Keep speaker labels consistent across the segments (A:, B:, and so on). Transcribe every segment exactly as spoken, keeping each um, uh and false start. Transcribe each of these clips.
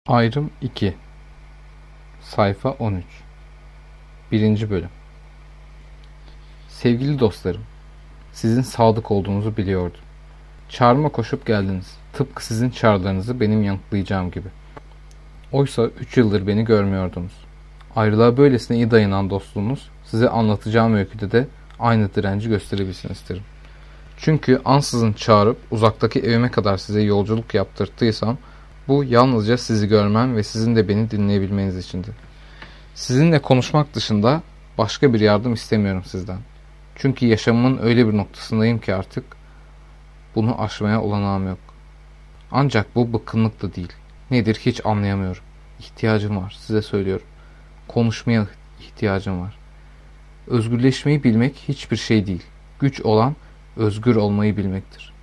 A: Ayrım iki. Sayfa on üç. birinci. Bölüm. Sevgili dostlarım, sizin sadık olduğunuzu biliyordum. Çağrıma koşup geldiniz. Tıpkı sizin çağrılarınızı benim yanıtlayacağım gibi. Oysa üç yıldır beni görmüyordunuz. Ayrılığa böylesine iyi dayanan dostluğunuz, size anlatacağım öyküde de aynı direnci gösterebilsin isterim. Çünkü ansızın çağırıp uzaktaki evime kadar size yolculuk yaptırttıysam, bu yalnızca sizi görmem ve sizin de beni dinleyebilmeniz içindi. Sizinle konuşmak dışında başka bir yardım istemiyorum sizden. Çünkü yaşamımın öyle bir noktasındayım ki artık bunu aşmaya olanağım yok. Ancak bu bıkkınlık da değil. Nedir hiç anlayamıyorum. İhtiyacım var, size söylüyorum. Konuşmaya ihtiyacım var. Özgürleşmeyi bilmek hiçbir şey değil. Güç olan özgür olmayı bilmektir.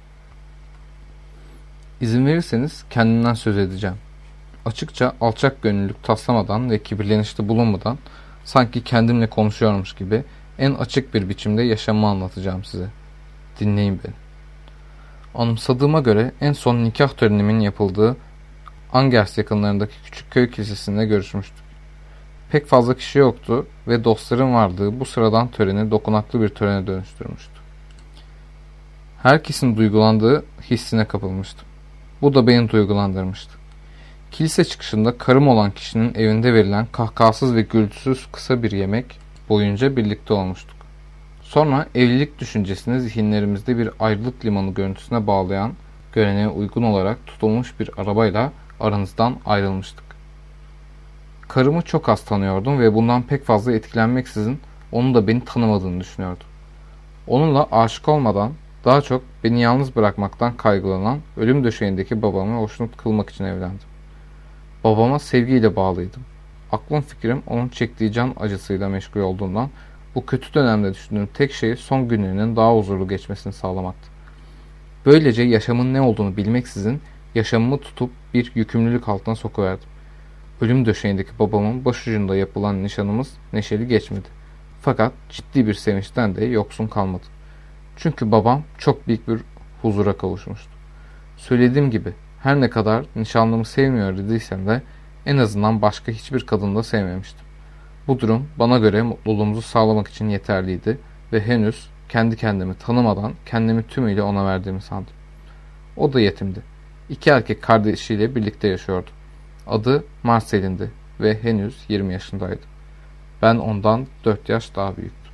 A: İzin verirseniz kendimden söz edeceğim. Açıkça alçak gönüllülük taslamadan ve kibirlenişte bulunmadan sanki kendimle konuşuyormuş gibi en açık bir biçimde yaşamımı anlatacağım size. Dinleyin beni. Anımsadığıma göre en son nikah törenimin yapıldığı Angers yakınlarındaki küçük köy kilisesinde görüşmüştük. Pek fazla kişi yoktu ve dostların vardığı bu sıradan töreni dokunaklı bir törene dönüştürmüştü. Herkesin duygulandığı hissine kapılmıştım. Bu da beni duygulandırmıştı. Kilise çıkışında karım olan kişinin evinde verilen kahkahasız ve gürültüsüz kısa bir yemek boyunca birlikte olmuştuk. Sonra evlilik düşüncesini zihinlerimizde bir ayrılık limanı görüntüsüne bağlayan, göreneğe uygun olarak tutulmuş bir arabayla aranızdan ayrılmıştık. Karımı çok az tanıyordum ve bundan pek fazla etkilenmeksizin onun da beni tanımadığını düşünüyordum. Onunla aşık olmadan daha çok beni yalnız bırakmaktan kaygılanan ölüm döşeğindeki babamı hoşnut kılmak için evlendim. Babama sevgiyle bağlıydım. Aklım fikrim onun çektiği can acısıyla meşgul olduğundan bu kötü dönemde düşündüğüm tek şey son günlerinin daha huzurlu geçmesini sağlamaktı. Böylece yaşamın ne olduğunu bilmeksizin yaşamımı tutup bir yükümlülük altına sokuverdim. Ölüm döşeğindeki babamın başucunda yapılan nişanımız neşeli geçmedi. Fakat ciddi bir sevinçten de yoksun kalmadı. Çünkü babam çok büyük bir huzura kavuşmuştu. Söylediğim gibi her ne kadar nişanlımı sevmiyor dediysem de en azından başka hiçbir kadını da sevmemiştim. Bu durum bana göre mutluluğumuzu sağlamak için yeterliydi ve henüz kendi kendimi tanımadan kendimi tümüyle ona verdiğimi sandım. O da yetimdi. İki erkek kardeşiyle birlikte yaşıyordu. Adı Marcelin'di ve henüz yirmi yaşındaydı. Ben ondan dört yaş daha büyüktüm.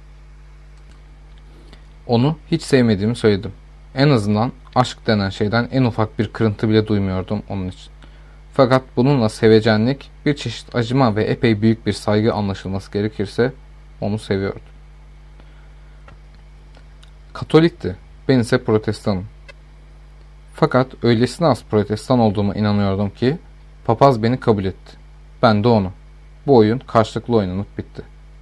A: Onu hiç sevmediğimi söyledim. En azından aşk denen şeyden en ufak bir kırıntı bile duymuyordum onun için. Fakat bununla sevecenlik, bir çeşit acıma ve epey büyük bir saygı anlaşılması gerekirse onu seviyordum. Katolikti, ben ise protestanım. Fakat öylesine az protestan olduğuma inanıyordum ki papaz beni kabul etti. Ben de onu. Bu oyun karşılıklı oynanıp bitti.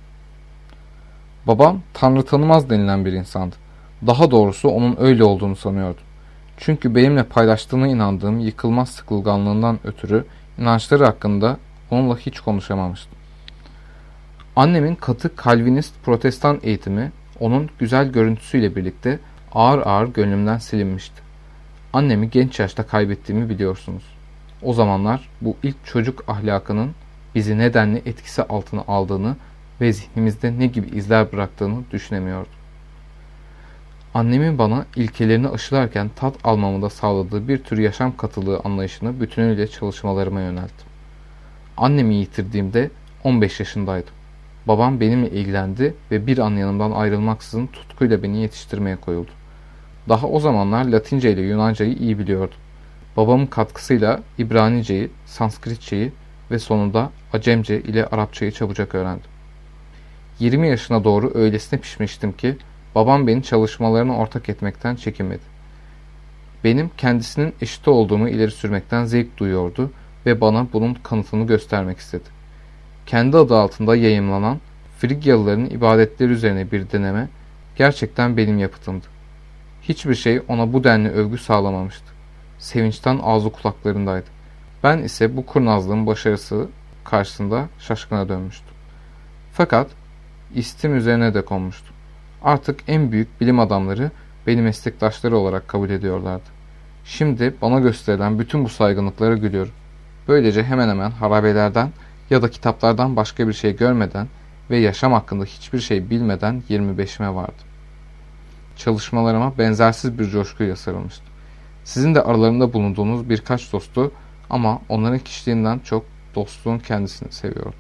A: Babam Tanrı tanımaz denilen bir insandı. Daha doğrusu onun öyle olduğunu sanıyordum. Çünkü benimle paylaştığına inandığım yıkılmaz sıkılganlığından ötürü inançları hakkında onunla hiç konuşamamıştım. Annemin katı Kalvinist protestan eğitimi onun güzel görüntüsüyle birlikte ağır ağır gönlümden silinmişti. Annemi genç yaşta kaybettiğimi biliyorsunuz. O zamanlar bu ilk çocuk ahlakının bizi nedenli etkisi altına aldığını ve zihnimizde ne gibi izler bıraktığını düşünemiyordum. Annemin bana ilkelerini aşılarken tat almamı da sağladığı bir tür yaşam katılığı anlayışını bütünüyle çalışmalarıma yönelttim. Annemi yitirdiğimde on beş yaşındaydım. Babam benimle ilgilendi ve bir an yanımdan ayrılmaksızın tutkuyla beni yetiştirmeye koyuldu. Daha o zamanlar Latince ile Yunancayı iyi biliyordum. Babamın katkısıyla İbraniceyi, Sanskritçeyi ve sonunda Acemce ile Arapçayı çabucak öğrendim. yirmi yaşına doğru öylesine pişmiştim ki babam beni çalışmalarına ortak etmekten çekinmedi. Benim kendisinin eşit olduğumu ileri sürmekten zevk duyuyordu ve bana bunun kanıtını göstermek istedi. Kendi adı altında yayımlanan Frigyalıların ibadetleri üzerine bir deneme gerçekten benim yapıtımdı. Hiçbir şey ona bu denli övgü sağlamamıştı. Sevinçten ağzı kulaklarındaydı. Ben ise bu kurnazlığın başarısı karşısında şaşkına dönmüştüm. Fakat istim üzerine de konmuştum. Artık en büyük bilim adamları beni meslektaşları olarak kabul ediyorlardı. Şimdi bana gösterilen bütün bu saygınlıklara gülüyorum. Böylece hemen hemen harabelerden ya da kitaplardan başka bir şey görmeden ve yaşam hakkında hiçbir şey bilmeden yirmi beşime vardım. Çalışmalarıma benzersiz bir coşkuyla sarılmıştım. Sizin de aralarında bulunduğunuz birkaç dostu ama onların kişiliğinden çok dostluğun kendisini seviyordum.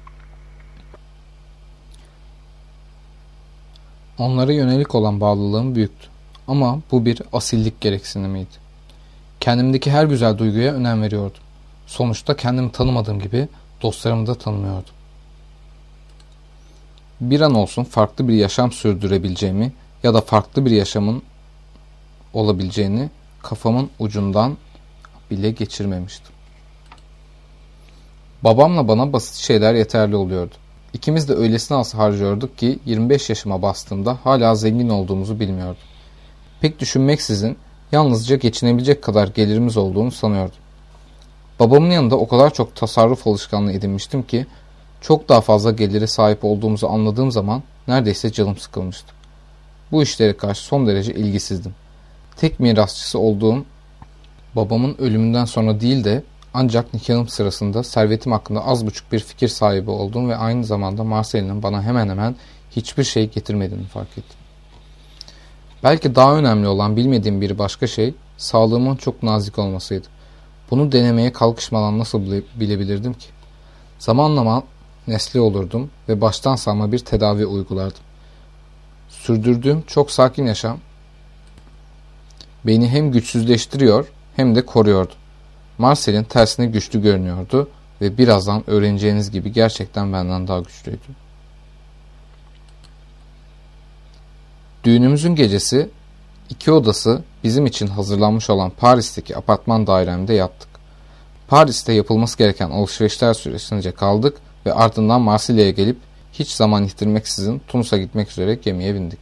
A: Onlara yönelik olan bağlılığım büyüktü. Ama bu bir asillik gereksinimiydi. Kendimdeki her güzel duyguya önem veriyordum. Sonuçta kendimi tanımadığım gibi dostlarımı da tanımıyordum. Bir an olsun farklı bir yaşam sürdürebileceğimi ya da farklı bir yaşamın olabileceğini kafamın ucundan bile geçirmemiştim. Babamla bana basit şeyler yeterli oluyordu. İkimiz de öylesine az harcıyorduk ki yirmi beş yaşıma bastığımda hala zengin olduğumuzu bilmiyordum. Pek düşünmeksizin yalnızca geçinebilecek kadar gelirimiz olduğunu sanıyordum. Babamın yanında o kadar çok tasarruf alışkanlığı edinmiştim ki çok daha fazla gelire sahip olduğumuzu anladığım zaman neredeyse canım sıkılmıştı. Bu işlere karşı son derece ilgisizdim. Tek mirasçısı olduğum babamın ölümünden sonra değil de ancak nikahım sırasında servetim hakkında az buçuk bir fikir sahibi oldum ve aynı zamanda Marcel'in bana hemen hemen hiçbir şey getirmediğini fark ettim. Belki daha önemli olan bilmediğim bir başka şey sağlığımın çok nazik olmasıydı. Bunu denemeye kalkışmadan nasıl bilebilirdim ki? Zamanla nesli olurdum ve baştan savma bir tedavi uygulardım. Sürdürdüğüm çok sakin yaşam beni hem güçsüzleştiriyor hem de koruyordu. Marcel'in tersine güçlü görünüyordu ve birazdan öğreneceğiniz gibi gerçekten benden daha güçlüydü. Düğünümüzün gecesi iki odası bizim için hazırlanmış olan Paris'teki apartman dairemde yattık. Paris'te yapılması gereken alışverişler süresince kaldık ve ardından Marsilya'ya gelip hiç zaman yitirmeksizin Tunus'a gitmek üzere gemiye bindik.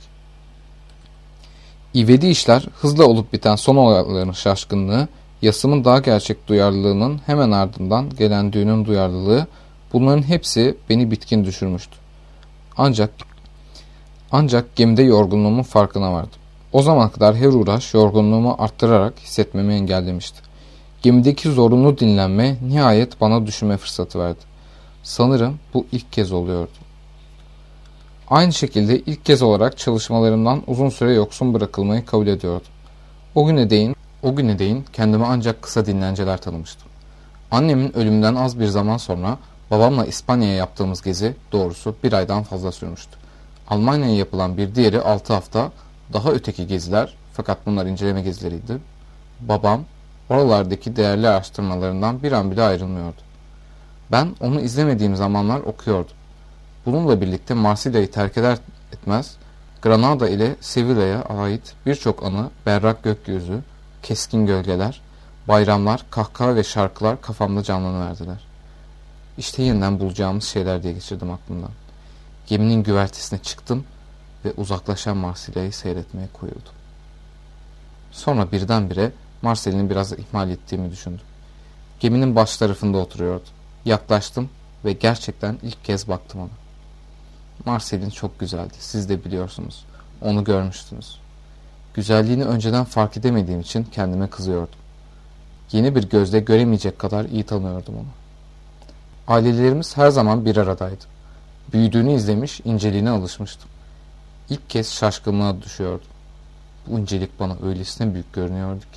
A: İvedi işler, hızla olup biten son olayların şaşkınlığı, yasımın daha gerçek duyarlılığının hemen ardından gelen düğünün duyarlılığı, bunların hepsi beni bitkin düşürmüştü. Ancak ancak gemide yorgunluğumun farkına vardım. O zamana kadar her uğraş yorgunluğumu arttırarak hissetmemi engellemişti. Gemideki zorunlu dinlenme nihayet bana düşünme fırsatı verdi. Sanırım bu ilk kez oluyordu. Aynı şekilde ilk kez olarak çalışmalarımdan uzun süre yoksun bırakılmayı kabul ediyordum. O güne değin, o güne değin kendime ancak kısa dinlenceler tanımıştım. Annemin ölümünden az bir zaman sonra babamla İspanya'ya yaptığımız gezi doğrusu bir aydan fazla sürmüştü. Almanya'ya yapılan bir diğeri altı hafta, daha öteki geziler, fakat bunlar inceleme gezileriydi. Babam oralardaki değerli araştırmalarından bir an bile ayrılmıyordu. Ben onu izlemediğim zamanlar okuyordum. Bununla birlikte Marsilya'yı terk eder etmez, Granada ile Sevilla'ya ait birçok anı, berrak gökyüzü, keskin gölgeler, bayramlar, kahkaha ve şarkılar kafamda canlanıverdiler. İşte yeniden bulacağımız şeyler diye geçirdim aklımdan. Geminin güvertesine çıktım ve uzaklaşan Marsilya'yı seyretmeye koyuldum. Sonra birdenbire Marcel'ini biraz ihmal ettiğimi düşündüm. Geminin baş tarafında oturuyordu. Yaklaştım ve gerçekten ilk kez baktım ona. Marcel'in çok güzeldi, siz de biliyorsunuz. Onu görmüştünüz. Güzelliğini önceden fark edemediğim için kendime kızıyordum. Yeni bir gözle göremeyecek kadar iyi tanıyordum onu. Ailelerimiz her zaman bir aradaydı. Büyüdüğünü izlemiş, inceliğine alışmıştım. İlk kez şaşkınlığa düşüyordum. Bu incelik bana öylesine büyük görünüyordu ki.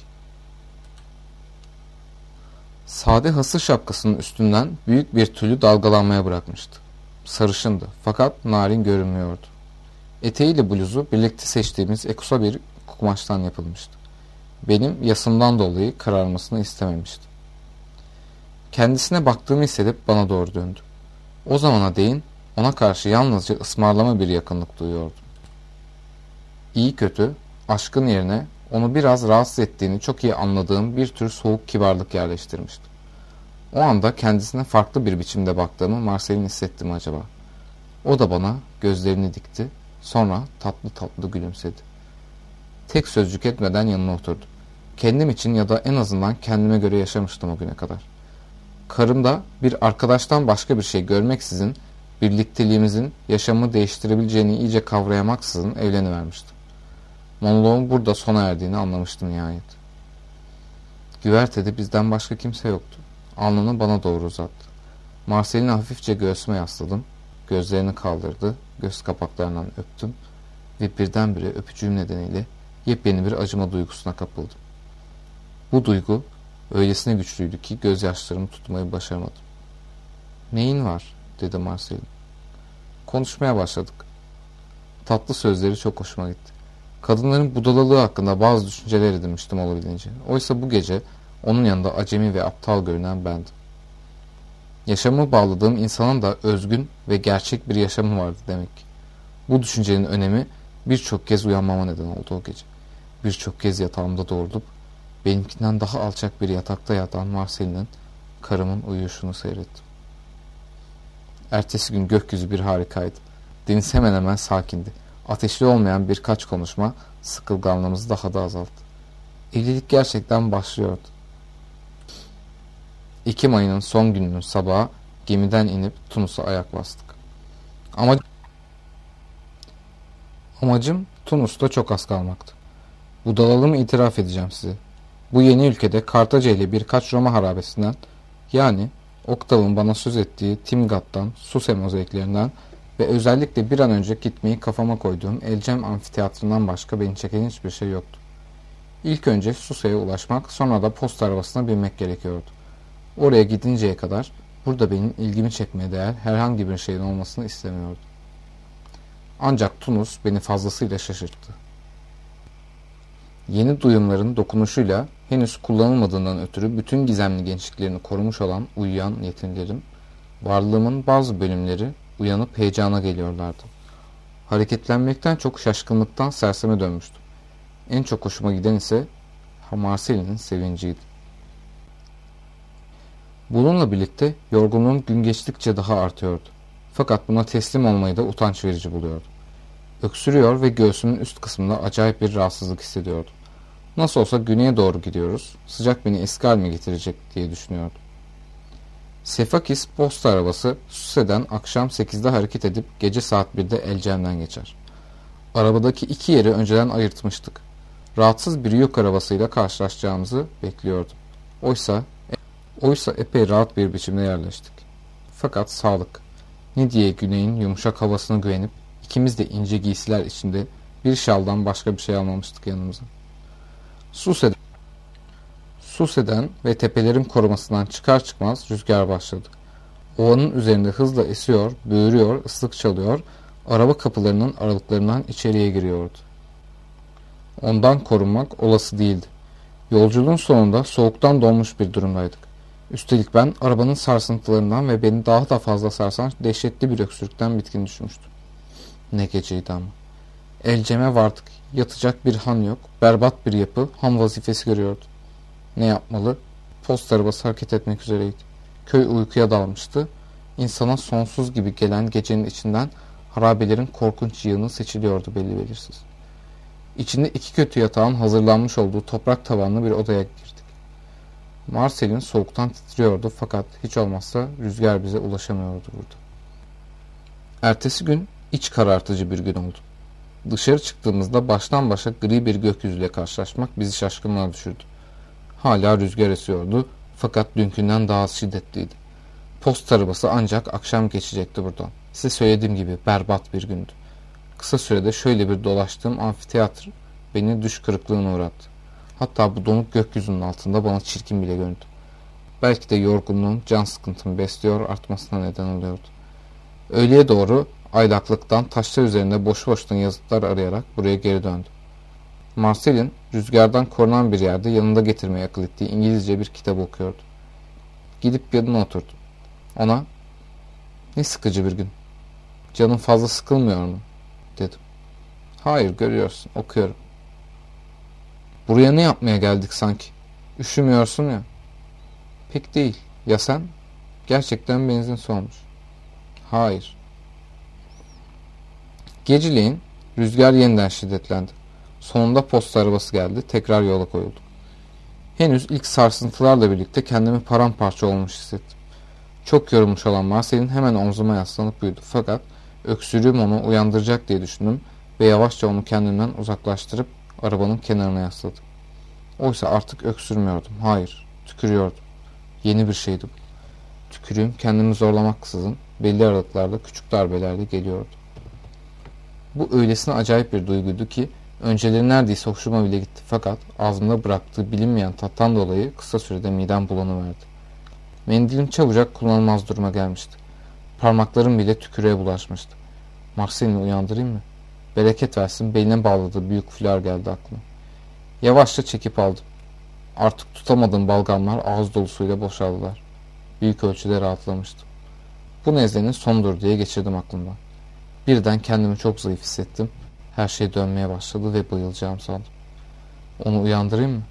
A: Sade hasır şapkasının üstünden büyük bir tülü dalgalanmaya bırakmıştı. Sarışındı fakat narin görünmüyordu. Eteğiyle bluzu birlikte seçtiğimiz ekosa bir kumaştan yapılmıştı. Benim yasımdan dolayı kararmasını istememiştim. Kendisine baktığımı hissedip bana doğru döndü. O zamana değin ona karşı yalnızca ısmarlama bir yakınlık duyuyordum. İyi kötü, aşkın yerine onu biraz rahatsız ettiğini çok iyi anladığım bir tür soğuk kibarlık yerleştirmiştim. O anda kendisine farklı bir biçimde baktığımı Marcel'in hissetti mi acaba? O da bana gözlerini dikti, sonra tatlı tatlı gülümsedi. Tek sözcük etmeden yanına oturdum. Kendim için ya da en azından kendime göre yaşamıştım o güne kadar. Karımda bir arkadaştan başka bir şey görmeksizin, birlikteliğimizin yaşamı değiştirebileceğini iyice kavrayamaksızın evlenivermiştim. Monoloğun burada sona erdiğini anlamıştım nihayet. Güvertede bizden başka kimse yoktu. Alnını bana doğru uzattı. Marcelin'i hafifçe göğsüme yasladım. Gözlerini kaldırdı. Göz kapaklarından öptüm. Ve birdenbire öpücüğüm nedeniyle yepyeni bir acıma duygusuna kapıldım. Bu duygu öylesine güçlüydü ki gözyaşlarımı tutmayı başaramadım. "Neyin var?" dedi Marcelin. Konuşmaya başladık. Tatlı sözleri çok hoşuma gitti. Kadınların budalalığı hakkında bazı düşünceler edinmiştim olabildiğince. Oysa bu gece onun yanında acemi ve aptal görünen bendim. Yaşamı bağladığım insanın da özgün ve gerçek bir yaşamı vardı demek. Bu düşüncenin önemi birçok kez uyanmama neden oldu o gece. Birçok kez yatağımda doğrulup benimkinden daha alçak bir yatakta yatan Marcelin'in, karımın uyuyuşunu seyrettim. Ertesi gün gökyüzü bir harikaydı. Deniz hemen hemen sakindi. Ateşli olmayan birkaç konuşma sıkılganlığımızı daha da azalttı. Evlilik gerçekten başlıyordu. Ekim ayının son gününün sabahı gemiden inip Tunus'a ayak bastık. Ama amacım Tunus'ta çok az kalmaktı. Budalalığımı itiraf edeceğim size. Bu yeni ülkede Kartaca ile birkaç Roma harabesinden, yani Oktav'ın bana söz ettiği Timgat'tan, Suse mozaiklerinden ve özellikle bir an önce gitmeyi kafama koyduğum Elcem Amfiteyatro'ndan başka beni çeken hiçbir şey yoktu. İlk önce Suse'ye ulaşmak, sonra da posta arabasına binmek gerekiyordu. Oraya gidinceye kadar burada benim ilgimi çekmeye değer herhangi bir şeyin olmasını istemiyordum. Ancak Tunus beni fazlasıyla şaşırttı. Yeni duyumların dokunuşuyla henüz kullanılmadığından ötürü bütün gizemli gençliklerini korumuş olan uyuyan yetimlerim, varlığımın bazı bölümleri uyanıp heyecana geliyorlardı. Hareketlenmekten çok şaşkınlıktan serseme dönmüştüm. En çok hoşuma giden ise Marcelin'in sevinciydi. Bununla birlikte yorgunluğum gün geçtikçe daha artıyordu. Fakat buna teslim olmayı da utanç verici buluyordum. Öksürüyor ve göğsümün üst kısmında acayip bir rahatsızlık hissediyordum. Nasıl olsa güneye doğru gidiyoruz, sıcak beni eski halime getirecek diye düşünüyordum. Sefakis posta arabası Suse'den akşam sekizde hareket edip gece saat birde Elcem'den geçer. Arabadaki iki yeri önceden ayırtmıştık. Rahatsız bir yük arabasıyla karşılaşacağımızı bekliyordum. Oysa, oysa epey rahat bir biçimde yerleştik. Fakat sağlık, ne diye güneyin yumuşak havasına güvenip ikimiz de ince giysiler içinde bir şaldan başka bir şey almamıştık yanımıza. Suse'den, Suse'den ve tepelerin korumasından çıkar çıkmaz rüzgar başladı. Ovanın üzerinde hızla esiyor, böğürüyor, ıslık çalıyor, araba kapılarının aralıklarından içeriye giriyordu. Ondan korunmak olası değildi. Yolculuğun sonunda soğuktan donmuş bir durumdaydık. Üstelik ben arabanın sarsıntılarından ve beni daha da fazla sarsan dehşetli bir öksürükten bitkin düşmüştüm. Ne geceydi ama. Elcem'e vardık. Yatacak bir han yok. Berbat bir yapı han vazifesi görüyordu. Ne yapmalı? Posta arabası hareket etmek üzereydi. Köy uykuya dalmıştı. İnsana sonsuz gibi gelen gecenin içinden harabelerin korkunç yığını seçiliyordu belli belirsiz. İçinde iki kötü yatağın hazırlanmış olduğu toprak tavanlı bir odaya girdik. Marcelin soğuktan titriyordu fakat hiç olmazsa rüzgar bize ulaşamıyordu burada. Ertesi gün iç karartıcı bir gün oldu. Dışarı çıktığımızda baştan başa gri bir gökyüzüyle karşılaşmak bizi şaşkınlığa düşürdü. Hala rüzgar esiyordu fakat dünkünden daha şiddetliydi. Posta arabası ancak akşam geçecekti buradan. Size söylediğim gibi berbat bir gündü. Kısa sürede şöyle bir dolaştığım amfiteyatr beni düş kırıklığına uğrattı. Hatta bu donuk gökyüzünün altında bana çirkin bile göründü. Belki de yorgunluğum can sıkıntımı besliyor, artmasına neden oluyordu. Öğleye doğru aylaklıktan taşlar üzerinde boş boşuna yazıtlar arayarak buraya geri döndüm. Marcelin rüzgardan korunan bir yerde yanında getirmeye akıl ettiği İngilizce bir kitap okuyordu. Gidip yanına oturdum. Ona "Ne sıkıcı bir gün. Canın fazla sıkılmıyor mu?" dedim. "Hayır, görüyorsun, okuyorum." "Buraya ne yapmaya geldik sanki? Üşümüyorsun ya." "Pek değil. Ya sen?" "Gerçekten benzin solmuş." "Hayır." Geceleyin rüzgar yeniden şiddetlendi. Sonunda posta arabası geldi. Tekrar yola koyulduk. Henüz ilk sarsıntılarla birlikte kendimi paramparça olmuş hissettim. Çok yorulmuş olan Marcelin hemen omzuma yaslanıp uyudu. Fakat öksürüğüm onu uyandıracak diye düşündüm ve yavaşça onu kendimden uzaklaştırıp arabanın kenarına yasladım. Oysa artık öksürmüyordum. Hayır, tükürüyordum. Yeni bir şeydi bu. Tükürüğüm kendimi zorlamaksızın belli aralıklarla küçük darbelerle geliyordu. Bu öylesine acayip bir duyguydu ki önceleri neredeyse hoşuma bile gitti, fakat ağzımda bıraktığı bilinmeyen tattan dolayı kısa sürede midem bulanıverdi. Mendilim çabucak kullanılmaz duruma gelmişti. Parmaklarım bile tükürüğe bulaşmıştı. Marcelin'i uyandırayım mı? Bereket versin, beline bağladığı büyük fular geldi aklıma. Yavaşça çekip aldım. Artık tutamadığım balgamlar ağız dolusuyla boşaldılar. Büyük ölçüde rahatlamıştım. Bu nezlenin sonudur diye geçirdim aklımdan. Birden kendimi çok zayıf hissettim. Her şey dönmeye başladı ve bayılacağım sandım. Onu uyandırayım mı?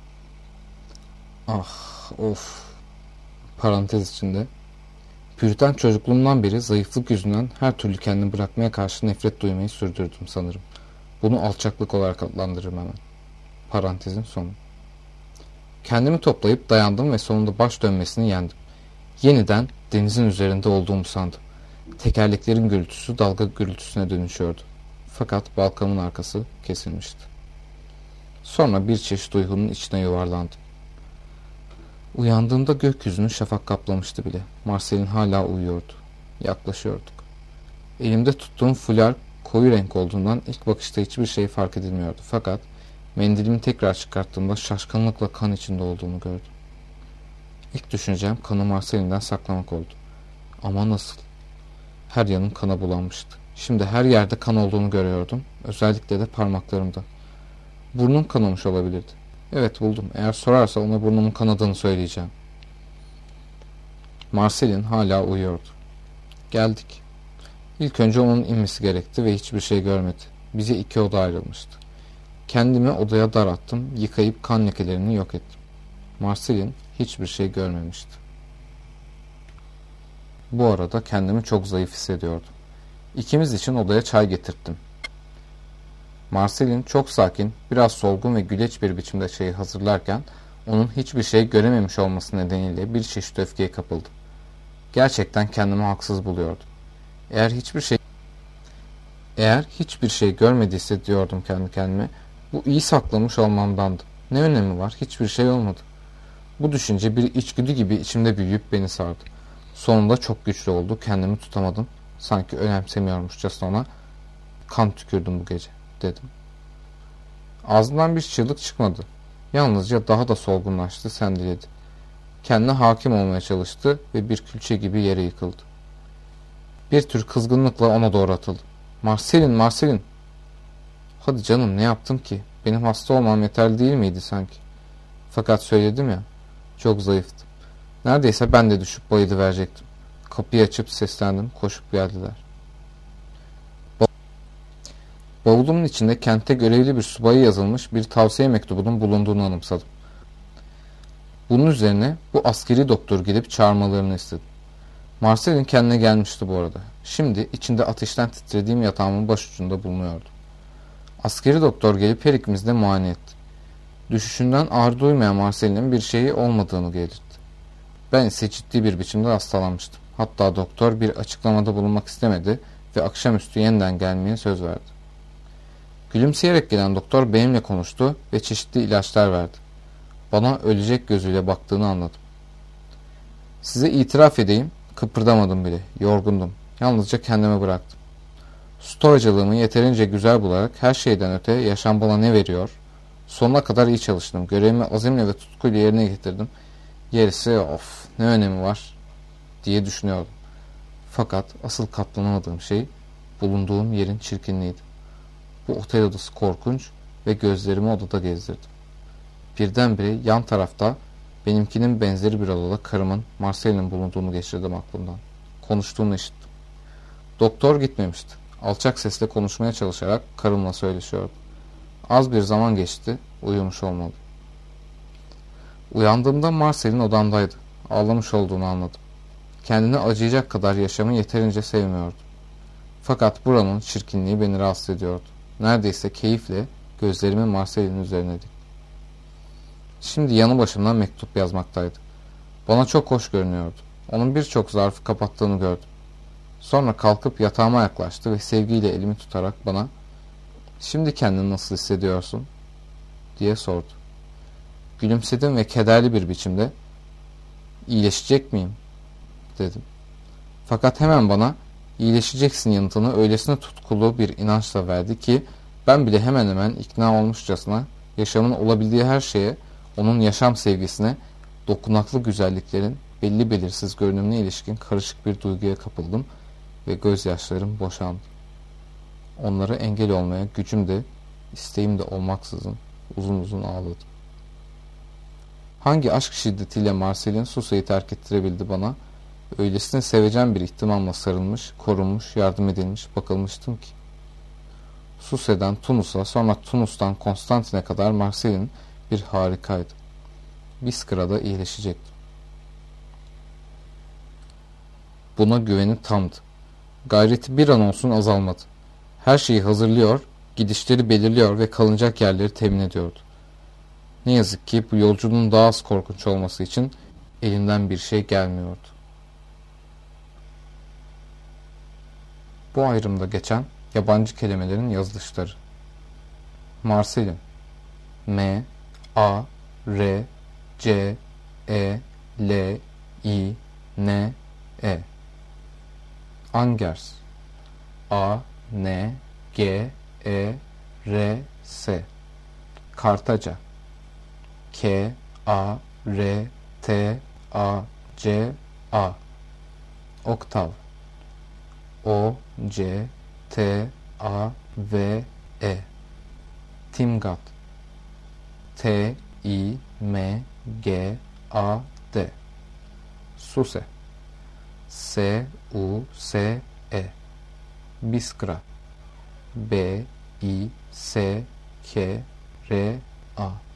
A: Ah, of. Parantez içinde. Püriten çocukluğumdan beri zayıflık yüzünden her türlü kendimi bırakmaya karşı nefret duymayı sürdürdüm sanırım. Bunu alçaklık olarak adlandırırım hemen. Parantezin sonu. Kendimi toplayıp dayandım ve sonunda baş dönmesini yendim. Yeniden denizin üzerinde olduğumu sandım. Tekerleklerin gürültüsü dalga gürültüsüne dönüşüyordu. Fakat balkamın arkası kesilmişti. Sonra bir çeşit uykunun içine yuvarlandım. Uyandığımda gökyüzünü şafak kaplamıştı bile. Marcelin hala uyuyordu. Yaklaşıyorduk. Elimde tuttuğum fular koyu renk olduğundan ilk bakışta hiçbir şey fark edilmiyordu. Fakat mendilimi tekrar çıkarttığımda şaşkınlıkla kan içinde olduğunu gördüm. İlk düşüncem kanı Marcelin'den saklamak oldu. Ama nasıl? Her yanım kana bulanmıştı. Şimdi her yerde kan olduğunu görüyordum. Özellikle de parmaklarımda. Burnum kanamış olabilirdi. Evet, buldum. Eğer sorarsa ona burnumun kanadığını söyleyeceğim. Marcelin hala uyuyordu. Geldik. İlk önce onun inmesi gerekti ve hiçbir şey görmedi. Bize iki oda ayrılmıştı. Kendimi odaya darattım, yıkayıp kan lekelerini yok ettim. Marcelin hiçbir şey görmemişti. Bu arada kendimi çok zayıf hissediyordum. İkimiz için odaya çay getirttim. Marcelin çok sakin, biraz solgun ve güleç bir biçimde çayı hazırlarken onun hiçbir şey görememiş olması nedeniyle bir çeşit öfkeye kapıldım. Gerçekten kendimi haksız buluyordum. Eğer hiçbir şey eğer hiçbir şey görmediyse diyordum kendi kendime, bu iyi saklamış olmamdandı. Ne önemi var? Hiçbir şey olmadı. Bu düşünce bir içgüdü gibi içimde büyüyüp beni sardı. Sonunda çok güçlü oldu. Kendimi tutamadım. Sanki önemsemiyormuşçasına ona kan tükürdüm bu gece dedim. Ağzımdan bir çığlık çıkmadı. Yalnızca daha da solgunlaştı, sendeledi. Kendine hakim olmaya çalıştı ve bir külçe gibi yere yıkıldı. Bir tür kızgınlıkla ona doğru atıldı. Marcelin, Marcelin. Hadi canım, ne yaptım ki? Benim hasta olmam yeterli değil miydi sanki? Fakat söyledim ya, çok zayıftım. Neredeyse ben de düşüp bayılıverecektim. Kapıyı açıp seslendim, koşup geldiler. Bavulumun içinde kente görevli bir subaya yazılmış bir tavsiye mektubunun bulunduğunu anımsadım. Bunun üzerine bu askeri doktor gelip çağırmalarını istedim. Marcelin kendine gelmişti bu arada. Şimdi içinde ateşten titrediğim yatağımın başucunda bulunuyordu. Askeri doktor gelip her ikimizi de muayene etti. Düşüşünden ağrı duymayan Marcelin'in bir şeyi olmadığını belirtti. Ben ise ciddi bir biçimde hastalanmıştım. Hatta doktor bir açıklamada bulunmak istemedi ve akşamüstü yeniden gelmeye söz verdi. Gülümseyerek gelen doktor benimle konuştu ve çeşitli ilaçlar verdi. Bana ölecek gözüyle baktığını anladım. Size itiraf edeyim, kıpırdamadım bile, yorgundum. Yalnızca kendime bıraktım. Stoacılığımı yeterince güzel bularak her şeyden öte yaşam bana ne veriyor? Sonuna kadar iyi çalıştım. Görevimi azimle ve tutkuyla yerine getirdim. Gerisi of ne önemi var diye düşünüyordum. Fakat asıl katlanamadığım şey bulunduğum yerin çirkinliğiydi. Bu otel odası korkunç ve gözlerimi odada gezdirdim. Birdenbire yan tarafta benimkinin benzeri bir odada karımın, Marcelin'in bulunduğunu geçirdim aklımdan. Konuştuğunu işittim. Doktor gitmemişti. Alçak sesle konuşmaya çalışarak karımla söyleşiyordu. Az bir zaman geçti, uyumuş olmalı. Uyandığımda Marcelin odamdaydı. Ağlamış olduğunu anladım. Kendini acıyacak kadar yaşamı yeterince sevmiyordu. Fakat buranın çirkinliği beni rahatsız ediyordu. Neredeyse keyifle gözlerimi Marcelin'in üzerine diktim. Şimdi yanı başımdan mektup yazmaktaydı. Bana çok hoş görünüyordu. Onun birçok zarfı kapattığını gördüm. Sonra kalkıp yatağıma yaklaştı ve sevgiyle elimi tutarak bana "Şimdi kendini nasıl hissediyorsun?" diye sordu. Gülümsedim ve kederli bir biçimde İyileşecek miyim? Dedim. Fakat hemen bana iyileşeceksin yanıtını öylesine tutkulu bir inançla verdi ki ben bile hemen hemen ikna olmuşçasına yaşamın olabildiği her şeye, onun yaşam sevgisine, dokunaklı güzelliklerin belli belirsiz görünümüne ilişkin karışık bir duyguya kapıldım ve gözyaşlarım boşandı. Onlara engel olmaya gücüm de isteğim de olmaksızın uzun uzun ağladım. Hangi aşk şiddetiyle Marcel'in Susa'yı terk ettirebildi bana? Öylesine sevecen bir ihtimamla sarılmış, korunmuş, yardım edilmiş, bakılmıştım ki. Suse'den Tunus'a, sonra Tunus'tan Konstantin'e kadar Marcel'in bir harikaydı. Biskıra'da iyileşecektim. Buna güveni tamdı. Gayreti bir an olsun azalmadı. Her şeyi hazırlıyor, gidişleri belirliyor ve kalınacak yerleri temin ediyordu. Ne yazık ki bu yolculuğun daha az korkunç olması için elimden bir şey gelmiyordu. Bu ayrımda geçen yabancı kelimelerin yazılışları. Marcelin M A R C E L I N E Angers A N G E R S Kartaca K A R T A C A Oktav O C T A V E Timgad T I M G A D Suse S U S E Biskra B I S K R A